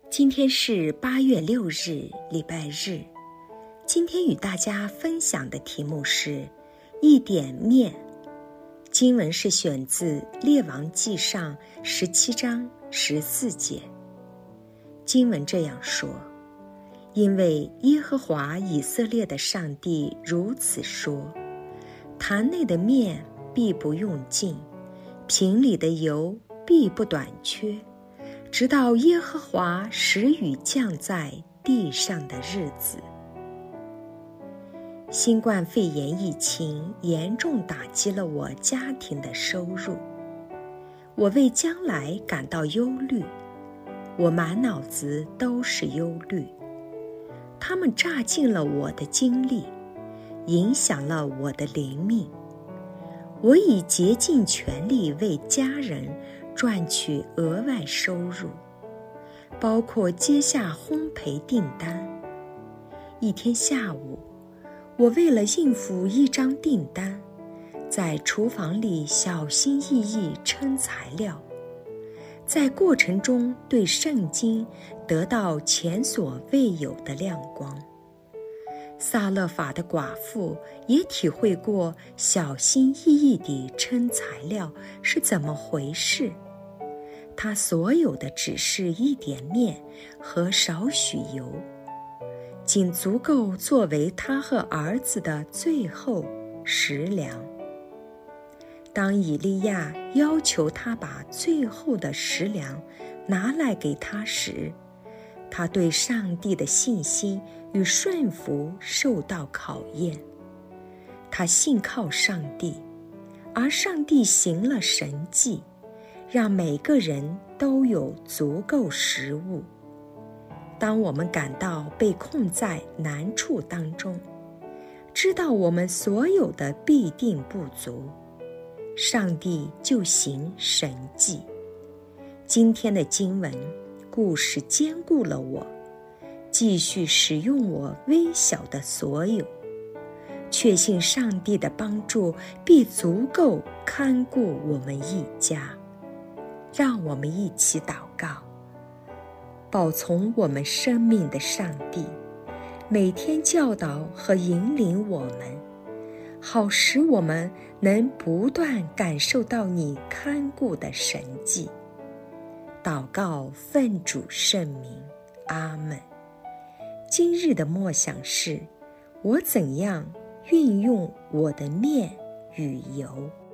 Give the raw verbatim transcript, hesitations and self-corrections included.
今天是八月六日，礼拜日。今天与大家分享的题目是一点面。经文是选自列王纪上十七章十四节。经文这样说：因为耶和华以色列的上帝如此说，坛内的面必不用尽，瓶里的油必不短缺，直到耶和华使雨降在地上的日子。新冠肺炎疫情严重打击了我家庭的收入，我为将来感到忧虑，我满脑子都是忧虑。他们榨尽了我的精力，影响了我的灵命。我已竭尽全力为家人赚取额外收入，包括接下烘焙订单。一天下午，我为了应付一张订单，在厨房里小心翼翼称材料，在过程中对圣经得到前所未有的亮光。撒勒法的寡妇也体会过小心翼翼地称材料是怎么回事。她所有的只是一点面和少许油，仅足够作为她和儿子的最后食粮。当以利亚要求他把最后的食粮拿来给他时，他对上帝的信心与顺服受到考验。他信靠上帝，而上帝行了神迹，让每个人都有足够食物。当我们感到被困在难处当中，知道我们所有的必定不足，上帝就行神迹。今天的经文故事兼顾了我，继续使用我微小的所有，确信上帝的帮助必足够看顾我们一家。让我们一起祷告。保从我们生命的上帝，每天教导和引领我们，好使我们能不断感受到你看顾的神迹。祷告奉主圣名，阿们。今日的默想是：我怎样运用我的面与油？